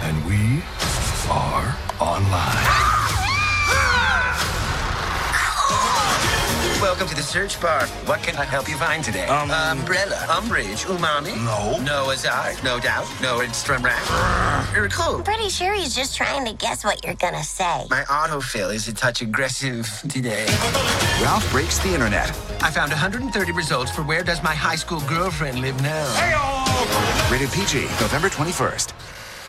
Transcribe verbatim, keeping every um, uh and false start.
And we are online. Welcome to the search bar. What can I help you find today? Um, Umbrella, umbrage, umami. No. Noah's Ark, no doubt. Nordstrom rack. You're cool. I'm pretty sure he's just trying to guess what you're gonna say. My autofill is a touch aggressive today. Ralph breaks the internet. I found one hundred thirty results for where does my high school girlfriend live now. Rated P G, November twenty-first.